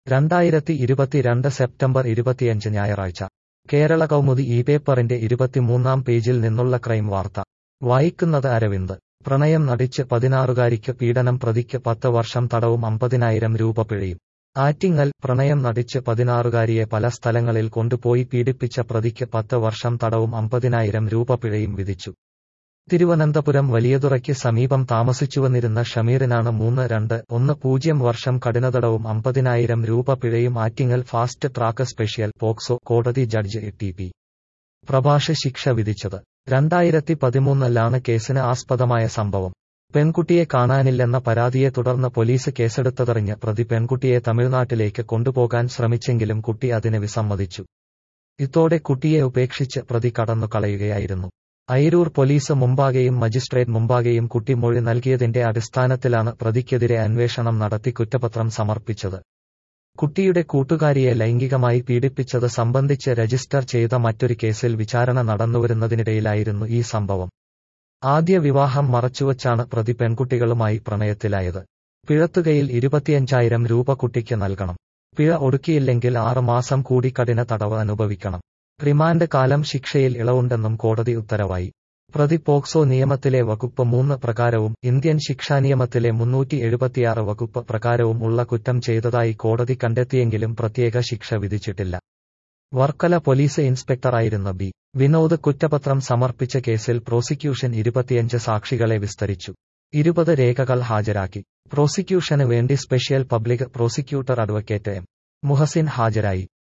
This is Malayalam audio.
2022 സെപ്റ്റംബർ 25 ഞായറാഴ്ച കേരള കൗമുദി ഈ പേപ്പറിന്റെ 23-ാം പേജിൽ നിന്നുള്ള ക്രൈം വാർത്ത വായിക്കുന്നത് അരവിന്ദ്. പ്രണയം നടിച്ച് 16-കാരിക്ക് പീഡനം, പ്രതിക്ക് 10 വർഷം തടവും 50,000 രൂപ പിഴയും. ആറ്റിങ്ങൽ. പ്രണയം നടിച്ച് 16-കാരിയെ പല സ്ഥലങ്ങളിൽ കൊണ്ടുപോയി പീഡിപ്പിച്ച പ്രതിക്ക് 10 വർഷം തടവും 50,000 രൂപ പിഴയും വിധിച്ചു. തിരുവനന്തപുരം വലിയതുറയ്ക്ക് സമീപം താമസിച്ചുവന്നിരുന്ന ഷമീറിനാണ് 3-2-1-0 വർഷം കഠിനതടവും 50,000 രൂപ പിഴയും Attingal fast track special POCSO കോടതി ജഡ്ജ് ടി.പി. പ്രഭാഷ് ശിക്ഷ വിധിച്ചത്. 2013-ലാണ് കേസിന് ആസ്പദമായ സംഭവം. പെൺകുട്ടിയെ കാണാനില്ലെന്ന പരാതിയെ തുടർന്ന് പോലീസ് കേസെടുത്തതറിഞ്ഞ് പ്രതി പെൺകുട്ടിയെ തമിഴ്നാട്ടിലേക്ക് കൊണ്ടുപോകാൻ ശ്രമിച്ചെങ്കിലും കുട്ടി അതിന് വിസമ്മതിച്ചു. ഇതോടെ കുട്ടിയെ ഉപേക്ഷിച്ച് പ്രതി കടന്നു കളയുകയായിരുന്നു. അയിരൂർ പോലീസ് മുമ്പാകെയും മജിസ്ട്രേറ്റ് മുമ്പാകെയും കുട്ടി മൊഴി നൽകിയതിന്റെ അടിസ്ഥാനത്തിലാണ് പ്രതിക്കെതിരെ അന്വേഷണം നടത്തി കുറ്റപത്രം സമർപ്പിച്ചത്. കുട്ടിയുടെ കൂട്ടുകാരിയെ ലൈംഗികമായി പീഡിപ്പിച്ചത് സംബന്ധിച്ച് രജിസ്റ്റർ ചെയ്ത മറ്റൊരു കേസിൽ വിചാരണ നടന്നുവരുന്നതിനിടയിലായിരുന്നു ഈ സംഭവം. ആദ്യ വിവാഹം മറച്ചുവച്ചാണ് പ്രതി പെൺകുട്ടികളുമായി പ്രണയത്തിലായത്. പിഴത്തുകയിൽ 25,000 രൂപ കുട്ടിക്ക് നൽകണം. പിഴ ഒടുക്കിയില്ലെങ്കിൽ 6 മാസം കൂടി കഠിന തടവ് അനുഭവിക്കണം. റിമാൻഡ് കാലം ശിക്ഷയിൽ ഇളവുണ്ടെന്നും കോടതി ഉത്തരവായി. പ്രതി പോക്സോ നിയമത്തിലെ വകുപ്പ് 3 പ്രകാരവും ഇന്ത്യൻ ശിക്ഷാനിയമത്തിലെ 376 വകുപ്പ് പ്രകാരവും ഉള്ള കുറ്റം ചെയ്തതായി കോടതി കണ്ടെത്തിയെങ്കിലും പ്രത്യേക ശിക്ഷ വിധിച്ചിട്ടില്ല. വർക്കല പോലീസ് ഇൻസ്പെക്ടറായിരുന്ന ബി. വിനോദ് കുറ്റപത്രം സമർപ്പിച്ച കേസിൽ പ്രോസിക്യൂഷൻ 25 സാക്ഷികളെ വിസ്തരിച്ചു. 20 രേഖകൾ ഹാജരാക്കി. പ്രോസിക്യൂഷന് വേണ്ടി special public prosecutor advocate M. Muhasin ഹാജരായി.